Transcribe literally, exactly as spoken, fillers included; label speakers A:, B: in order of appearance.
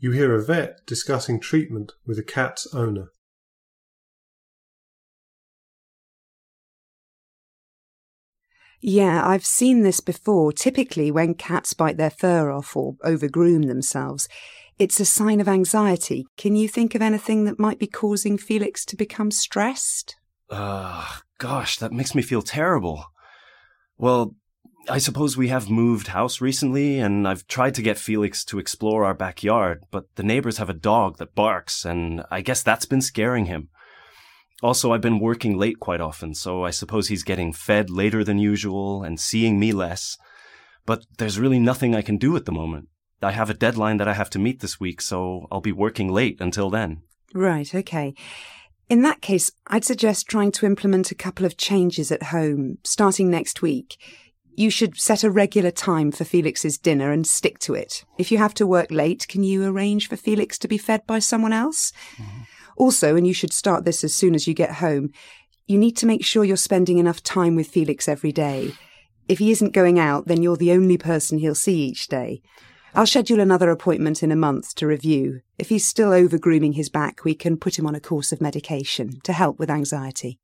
A: You hear a vet discussing treatment with a cat's owner.
B: Yeah, I've seen this before. Typically, when cats bite their fur off or overgroom themselves, it's a sign of anxiety. Can you think of anything that might be causing Felix to become stressed?
C: Uh, gosh, that makes me feel terrible. Well, I suppose we have moved house recently, and I've tried to get Felix to explore our backyard, but the neighbors have a dog that barks, and I guess that's been scaring him. Also, I've been working late quite often, so I suppose he's getting fed later than usual and seeing me less. But there's really nothing I can do at the moment. I have a deadline that I have to meet this week, so I'll be working late until then.
B: Right, okay. In that case, I'd suggest trying to implement a couple of changes at home, starting next week. You should set a regular time for Felix's dinner and stick to it. If you have to work late, can you arrange for Felix to be fed by someone else? Mm-hmm. Also, and you should start this as soon as you get home, you need to make sure you're spending enough time with Felix every day. If he isn't going out, then you're the only person he'll see each day. I'll schedule another appointment in a month to review. If he's still over-grooming his back, we can put him on a course of medication to help with anxiety.